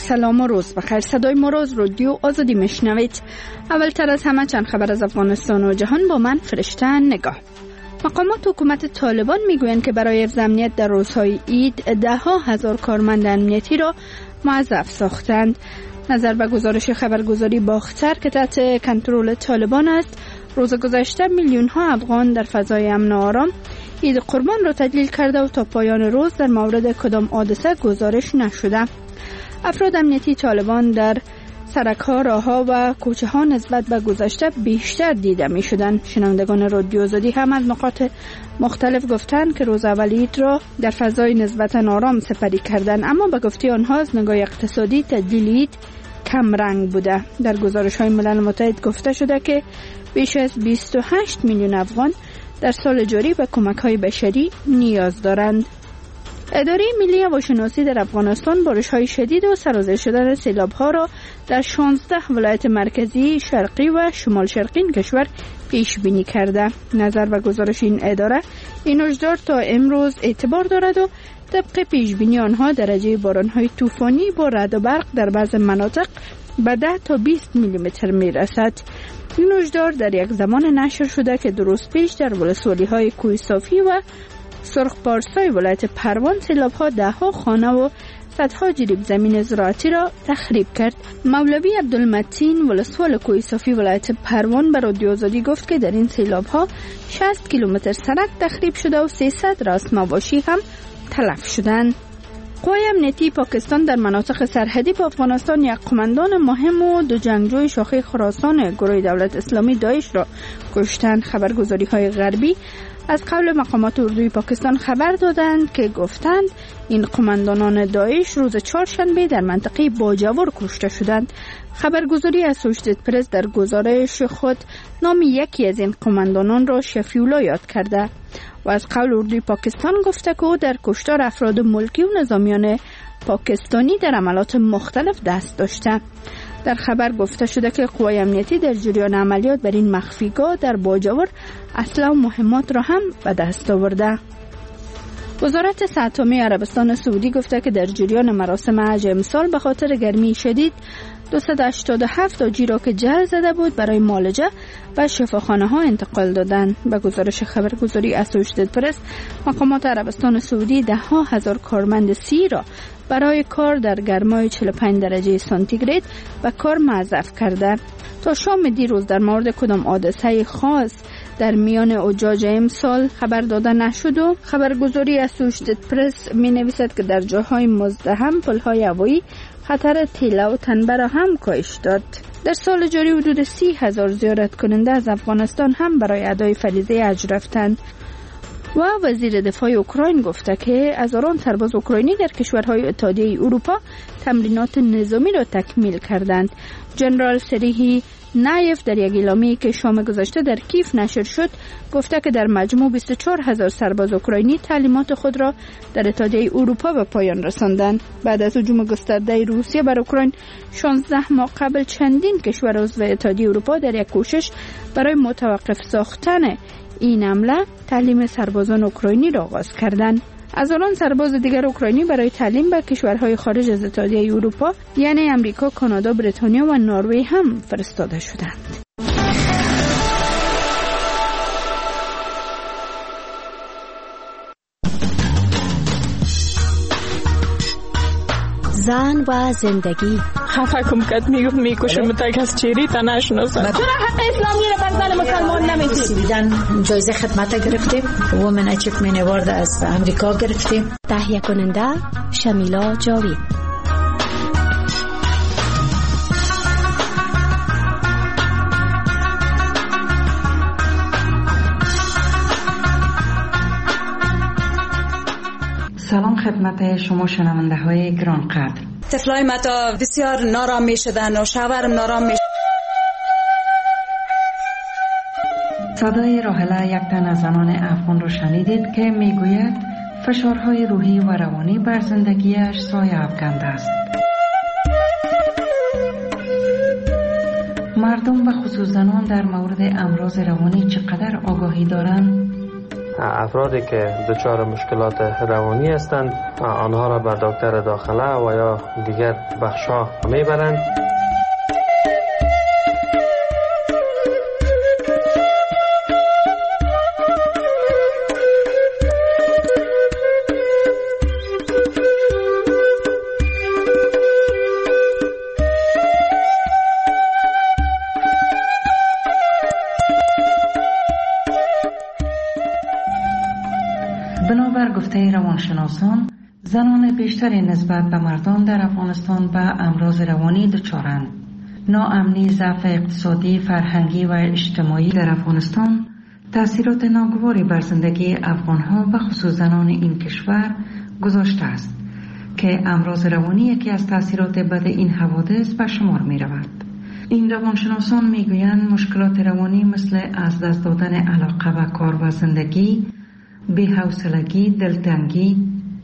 سلام و روز بخیر. صدای ما روز رادیو آزادی میشنوید. اول تر از همه چند خبر از افغانستان و جهان با من فرشته نگاه. مقامات حکومت طالبان میگویند که برای حفظ امنیت در روزهای عید 10,000 کارمند امنیتی را موظف ساختند. نظر به گزارش خبرگزاری باختر که تحت کنترل طالبان است، روز گذشته میلیون ها افغان در فضای امن و آرام عید قربان را تجلیل کرده و تا پایان روز در مورد کدام حادثه گزارش نشده. افراد امنیتی طالبان در سرک‌ها، راه‌ها و کوچه‌ها نسبت به گذشته بیشتر دیده می‌شدند. شنوندگان رادیو آزادی هم از نقاط مختلف گفتند که روز اول عید را در فضای نسبتاً آرام سپری کردند، اما به گفته آنها از نگاه اقتصادی تجلیل عید کم رنگ بوده. در گزارش‌های ملل متحد گفته شده که بیش از 28 میلیون افغان در سال جاری به کمک‌های بشری نیاز دارند. اداره ملی هواشناسی در افغانستان بارش‌های شدید و سرازیر شدن سیلاب‌ها را در 16 ولایت مرکزی، شرقی و شمال شرقی کشور پیش بینی کرده. نظر به گزارش این اداره، این هشدار تا امروز اعتبار دارد و طبق پیش بینی آنها درجه باران‌های طوفانی با رعد و برق در بعض مناطق به 10 تا 20 میلیمتر میرسد. این هشدار در یک زمان نشر شده که دو روز پیش در ولسوالی‌های کوه صافی و سرخ پارسای ولایت پروان سیلاب‌ها 10 خانه و صدها جریب زمین زراعتی را تخریب کرد. مولوی عبدالمتین ولسوال کوه صافی ولایت پروان به رادیو آزادی گفت که در این سیلاب‌ها 60 کیلومتر سرک تخریب شده و 300 راس مواشی هم تلف شدند. قوای امنیتی پاکستان در مناطق سرحدی با افغانستان یک قماندان مهم و 2 جنگجوی شاخه خراسان گروه دولت اسلامی داعش را کشتند. خبرگزاری‌های غربی از قول مقامات اردوی پاکستان خبر دادند که گفتند این قماندانان داعش روز چهارشنبه در منطقه باجور کشته شدند. خبرگزاری اسوشیتد پرس در گزارش خود نام یکی از این قماندانان را شفیولا یاد کرده و از قول اردوی پاکستان گفته که او در کشتار افراد ملکی و نظامیان پاکستانی در عملات مختلف دست داشته. در خبر گفته شده که قوای امنیتی در جریان عملیات بر این مخفیگاه در باجور اسلحه و مهمات را هم به دست آورده. وزارت صحت عامه عربستان سعودی گفته که در جریان مراسم حج امسال به خاطر گرمی شدید 287 حاجی را که جل زده بود برای معالجه و شفاخانه ها انتقال دادند. به گزارش خبرگزاری اسوشیتد پرس، مقامات عربستان سعودی 10,000 کارمند سی را برای کار در گرمای 45 درجه سانتیگراد به کار موظف کرده. تا شام دیروز در مورد کدام حادثه خاص در میان حجاج امسال خبر داده نشد و خبرگزاری اسوشیتد پرس می نویسد که در جاهای مزدحم پلهای هوایی خطر تیله و تنبه را هم کاهش داد. در سال جاری حدود 30,000 زیارت کننده از افغانستان هم برای ادای فریضه حج رفتند. و وزیر دفاع اوکراین گفته که هزاران سرباز اوکراینی در کشورهای اتحادیه اروپا تمرینات نظامی را تکمیل کردند. جنرال سریهی نایف در یک اعلامیه‌ای که شام گذشته در کیف نشر شد گفته که در مجموع 24,000 سرباز اوکراینی تعلیمات خود را در اتحادیه اروپا به پایان رساندند. بعد از هجوم گسترده روسیه بر اوکراین 16 ماه قبل چندین کشور عضو اتحادیه اروپا در یک کوشش برای متوقف ساختن این حمله تعلیم سربازان اوکراینی را آغاز کردند. هزاران سرباز دیگر اوکراینی برای تعلیم به کشورهای خارج از اتحادیه اروپا یعنی امریکا، کانادا، بریتانیا و نروژ هم فرستاده شدند. زن و زندگی. خفه کم کد میکشم تک از چیری تا نشناسم. چرا حق اسلامی را بر زن مسلمان نمیدید؟ جایزه خدمت گرفتیم، وومن اچیومنت اوارد از امریکا گرفتیم. تهیه کننده شمیلا جاوید. سلام خدمت شما شنونده های گران قدر. طفلای متا بسیار نارام می شدن و شوهرم نارام می. صدای راحله یک تن از زنان افغان رو شنیدید که میگوید فشارهای روحی و روانی بر زندگیش سایه افکنده است. مردم و خصوص زنان در مورد امراض روانی چقدر آگاهی دارند؟ افرادی که دچار مشکلات روانی هستند آنها را به دکتر داخله و یا دیگر بخش‌ها میبرند. بنابر گفته روانشناسان، زنان بیشتری نسبت به مردان در افغانستان به امراض روانی دچارند. ناامنی، ضعف اقتصادی، فرهنگی و اجتماعی در افغانستان تأثیرات ناگواری بر زندگی افغانها و خصوص زنان این کشور گذاشته است که امراض روانی یکی از تأثیرات بد این حوادث به شمار می رود. این روانشناسان می گویند مشکلات روانی مثل از دست دادن علاقه به کار و زندگی، بی‌حوصلگی، دلتنگی،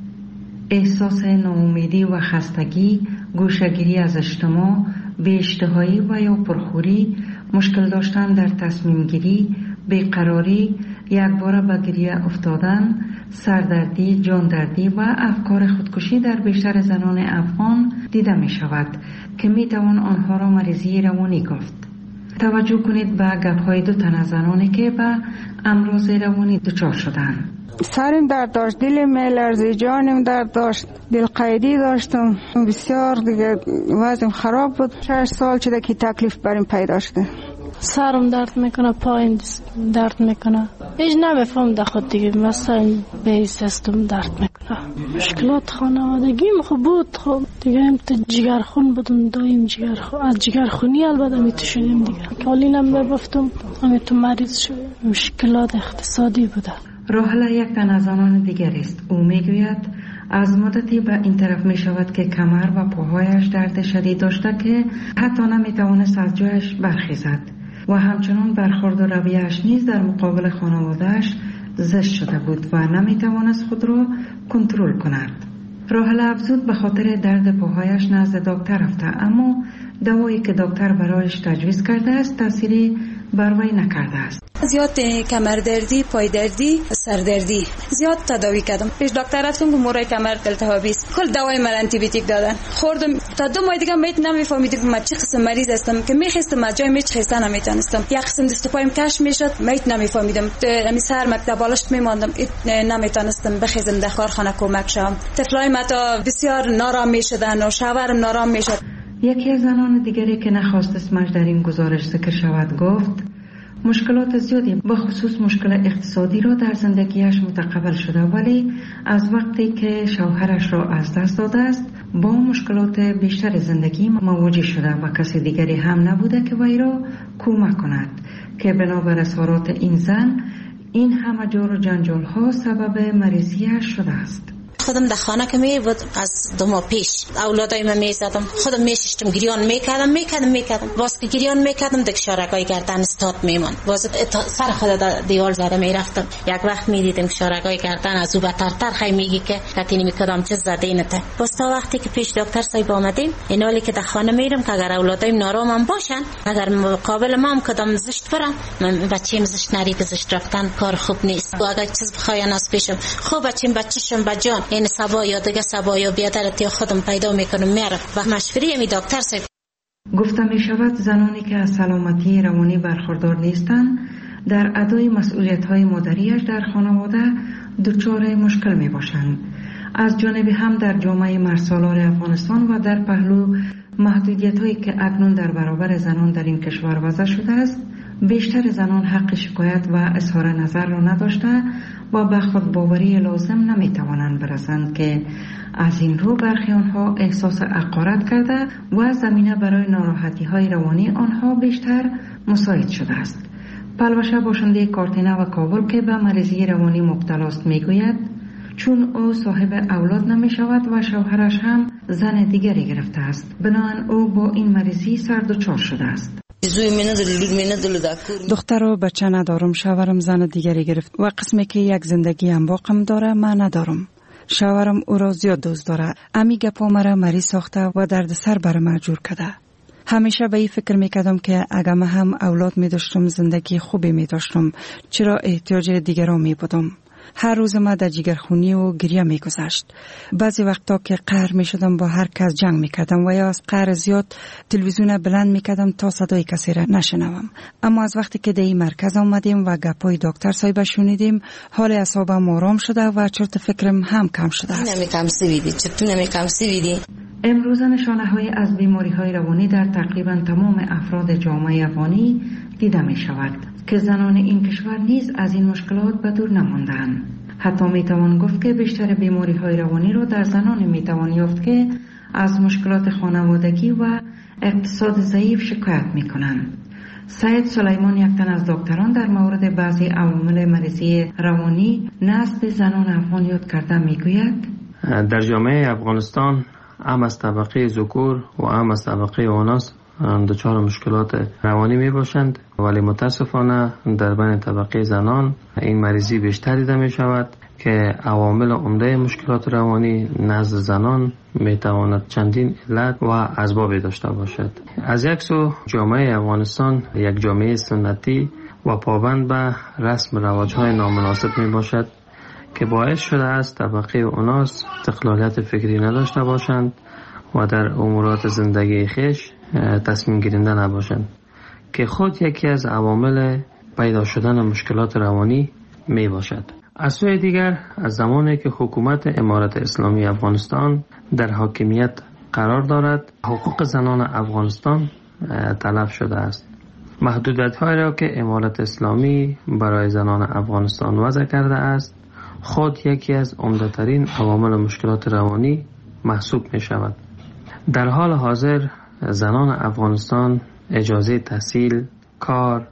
احساس ناامیدی و خستگی، گوشه‌گیری از اجتماع، بی‌اشتهایی و یا پرخوری، مشکل داشتن در تصمیم گیری، بیقراری، یکباره به گریه افتادن، سردردی، جاندردی و افکار خودکشی در بیشتر زنان افغان دیده می شود که می توان آنها را مریضی روانی گفت. توجه کنید به گپ‌های دو تن از زنانی که به امراض روانی دچار شدند. سرم درد داشت، دلم می‌لرزید، جانم درد داشت، دلقیدی داشتم، بسیار دیگه وضعم خراب بود. 6 سال شده که تکلیف برام پیدا شده. سرم درد میکنه، پایم درد میکنه، هیچ نمیفهم در خود دیگه، مثلا به سیستم درد میکنه. مشکلات خانوادگیم خوب بود، خب دیگه هم تو جگرخون بودم، دایم جگرخون، از جگرخونی البته میتو شدیم دیگه، کالینم میبفتم، همیتو مریض شدیم. مشکلات اقتصادی بوده. راحله یک تن از زنان دیگر است. او میگوید از مدتی به این طرف می شود که کمر و پاهایش درد شدید داشته که حتی نمیتوانست از جایش برخیزد و همچنان برخورد و رویه‌اش نیز در مقابل خانواده‌اش زشت شده بود و نمیتوانست خود را کنترل کند. راحله افزود به خاطر درد پاهایش نزد دکتر رفته، اما دوایی که دکتر برایش تجویز کرده است تأثیری بر وی نکرده است. زیاد کمردردی، پایدردی، سردردی زیاد تداوی کردم. پیش دکتر رفتم که مورای کمر التهابی است. کل دوای من آنتی بیوتیک دادن. خوردم تا 2 ماه دیگه نمیفهمیدم من چه قسم مریض هستم که میخواستم از جای میچخستم نمیتونستم. یک قسم دست پایم کش میشد، نمیفهمیدم. امی سر مکتب بالشت میماندم، نمیتونستم بخیزم در کارخانه کمک شم. طفلای ما تا بسیار نارام میشدن و شوهرم نارام میشد. یکی از زنان دیگری که نخواست اسمش در این گزارش ذکر شود گفت مشکلات زیادی به خصوص مشکل اقتصادی را در زندگیش متقبل شده، ولی از وقتی که شوهرش را از دست داده است با مشکلات بیشتر زندگی مواجه شده و کسی دیگری هم نبوده که وی را کمک کند که بنابر اظهارات این زن این همه جور و جنجال ها سبب مریضیش شده است. خودم در خانه که می بود از 2 ماه پیش اولادای من می زدم، خودم می ششتم، گریان میکردم باز که گریان میکردم دیگه شارگای گردن استاد میمان، باز سر خود در دیوار زده میرفتم. یک وقت میدیدم شارگای گردن از او بترتر خیلی میگی که کتینی میکردم چه زده اینته. باز تا وقتی که پیش دکتر صاحب آمدیم این حالی که در خانه میرم که اگر اولادایم نارام باشن، اگر مقابل ما هم کدام زشت برم، من بچه‌م زشت نری که زشت رفتن کار خوب نیست. و اگر چیز بخواین از پیشم خوب بچه‌شم بجان این سبا یا دیگه سبا یا بیادرتی خودم پیدا میکنم میارم و مشوری می دکتر صاحب. گفته می شود زنانی که از سلامتی روانی برخوردار نیستند در ادای مسئولیت های مادریش در خانواده دچار مشکل می باشند. از جانب هم در جامعه مرسالار افغانستان و در پهلو محدودیت هایی که اکنون در برابر زنان در این کشور وضع شده است، بیشتر زنان حق شکایت و اظهار نظر را نداشته و به خود باوری لازم نمی توانند برسند که از این رو برخی آنها احساس حقارت کرده و زمینه برای ناراحتی های روانی آنها بیشتر مساعد شده است. پلوشه باشنده کارتینه و کابل که به مریضی روانی مبتلا است میگوید چون او صاحب اولاد نمی شود و شوهرش هم زن دیگری گرفته است، بنابراین او با این مریضی سردچار شده است. دختر و بچه ندارم، شوهرم زن دیگری گرفت و قسمی که یک زندگی هم باقم داره من ندارم. شوهرم او را زیاد دوست داره. امی گپا مرا مریض ساخته و درد سر بر من جور کرده. همیشه به این فکر میکردم که اگر من هم اولاد میداشتم زندگی خوبی میداشتم، چرا احتیاج دیگران میبودم. هر روز ما در جگرخونی و گریه میگذشت. بعضی وقتا که قهر میشدم با هر کس جنگ میکردم و یا از قهر زیاد تلویزیون بلند میکردم تا صدای کسی را نشنوم. اما از وقتی که در این مرکز آمدیم و گپای دکتر صاحب شنیدیم، حال اعصابم آرام شده و چرت فکرم هم کم شده است. امروز نشانه‌های از بیماری‌های روانی در تقریباً تمام افراد جامعه افغانی دیده می‌شود که زنان این کشور نیز از این مشکلات به دور نمانده‌اند. حتی می‌توان گفت که بیشتر بیماری‌های روانی را در زنان می‌توان یافت که از مشکلات خانوادگی و اقتصاد ضعیف شکایت می‌کنند. سید سلیمان، یک تن از دکتران، در مورد بعضی عوامل مریضی روانی نزد زنان افغان یاد کرده می‌گوید: در جامعه افغانستان هم از طبقه ذکور و هم از طبقه اناث دچار مشکلات روانی می باشند، ولی متاسفانه در بین طبقه زنان این مریضی بیشتر دیده می شود که عوامل عمده مشکلات روانی نزد زنان می تواند چندین علت و اسباب داشته باشد. از یک سو جامعه افغانستان یک جامعه سنتی و پابند به رسم رواج‌های نامناسب می باشد که باعث شده است طبقه اناث استقلالیت فکری نداشته باشند و در امورات زندگی خویش تصمیم گیرنده نباشند که خود یکی از عوامل پیدا شدن مشکلات روانی می باشد. از سوی دیگر از زمانی که حکومت امارت اسلامی افغانستان در حاکمیت قرار دارد، حقوق زنان افغانستان تلف شده است. محدودیت‌هایی را که امارت اسلامی برای زنان افغانستان وضع کرده است خود یکی از عمده‌ترین عوامل مشکلات روانی محسوب می شود. در حال حاضر زنان افغانستان اجازه تحصیل، کار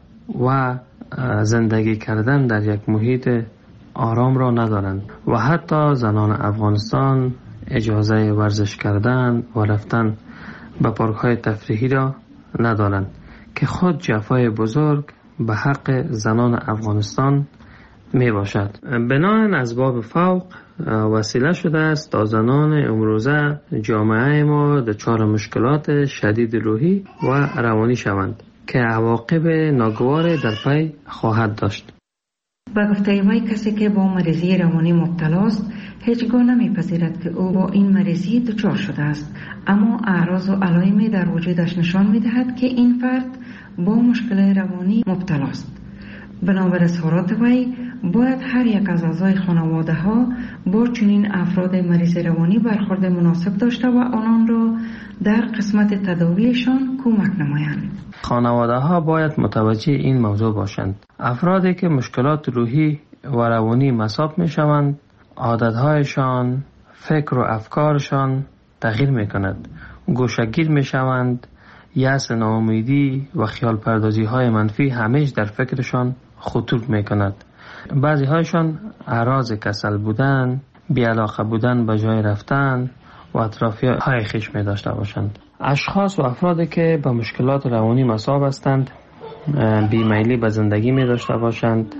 و زندگی کردن در یک محیط آرام را ندارند و حتی زنان افغانستان اجازه ورزش کردن و رفتن به پارک‌های تفریحی را ندارند که خود جفای بزرگ به حق زنان افغانستان می باشد. بنابراین اسباب فوق وسیله شده است تا زنان امروزه جامعه ما دچار مشکلات شدید روحی و روانی شوند که عواقب ناگوار در پی خواهد داشت. با گفته وی کسی که با مریضی روانی مبتلا است هیچگاه نمیپذیرد که او با این مریضی دچار شده است، اما اعراض و علائمی در وجودش نشان میدهد که این فرد با مشکل روانی مبتلا است. بنابر اظهارات وی باید هر یک از اعضای خانواده ها با چنین افراد مریض روانی برخورد مناسب داشته و آنان را در قسمت تداویشان کمک نمایند. خانواده ها باید متوجه این موضوع باشند. افرادی که مشکلات روحی و روانی مصاب می شوند، عادتهایشان، فکر و افکارشان تغییر می کند. گوشه‌گیر می شوند، یأس، ناامیدی و خیال پردازی های منفی همیشه در فکرشان خطور می کند. بعضی هایشان اعراض کسل بودن، بی‌علاقه بودن به جای رفتن و اطرافی های خویش می داشته باشند. اشخاص و افرادی که به مشکلات روانی مصاب هستند بیمیلی به زندگی می داشته باشند،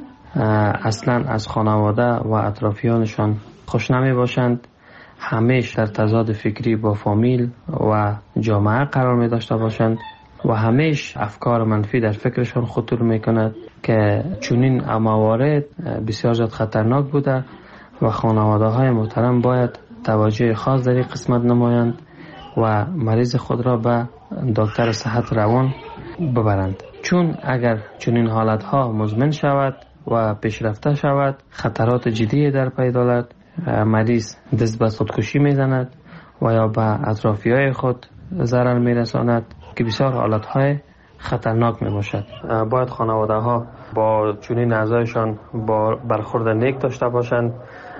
اصلا از خانواده و اطرافیانشان خوش نمی باشند، همیشه در تضاد فکری با فامیل و جامعه قرار می داشته باشند و همیشه افکار منفی در فکرشان خطور می کند که چنین موارد بسیار زیاد خطرناک بوده و خانواده های محترم باید توجه خاص در این قسمت نمایند و مریض خود را به دکتر صحت روان ببرند، چون اگر چنین حالت ها مزمن شود و پیشرفته شود خطرات جدی در پی دارد. مریض دست به خودکشی میزند و یا به اطرافی های خود ضرر میرساند که بسیار حالت های خطرناک می باشد. باید خانواده ها با چنین اعضایشان با برخورد نیک داشته باشند،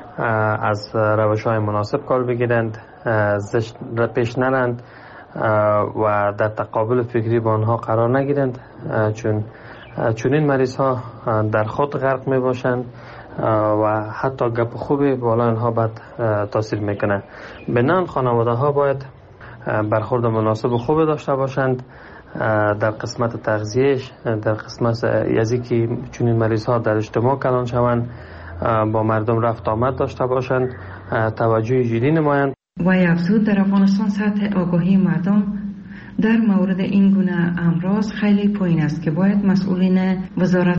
از روش های مناسب کار بگیرند، زشت پیش نرند و در تقابل فکری با آنها قرار نگیرند، چون چنین مریض ها در خود غرق می باشند و حتی گپ خوبی بالا آنها بد تاثیر میکنه. بنان خانواده ها باید برخورد مناسب و خوب داشته باشند در قسمت تغذیهش، در قسمت یزی که چنین مریض ها در اجتماع کلان شوند، با مردم رفت آمد داشته باشند، توجه جدی نمایند. و افزود در افغانستان سطح آگاهی مردم در مورد این گونه امراض خیلی پایین است که باید مسئولین وزارت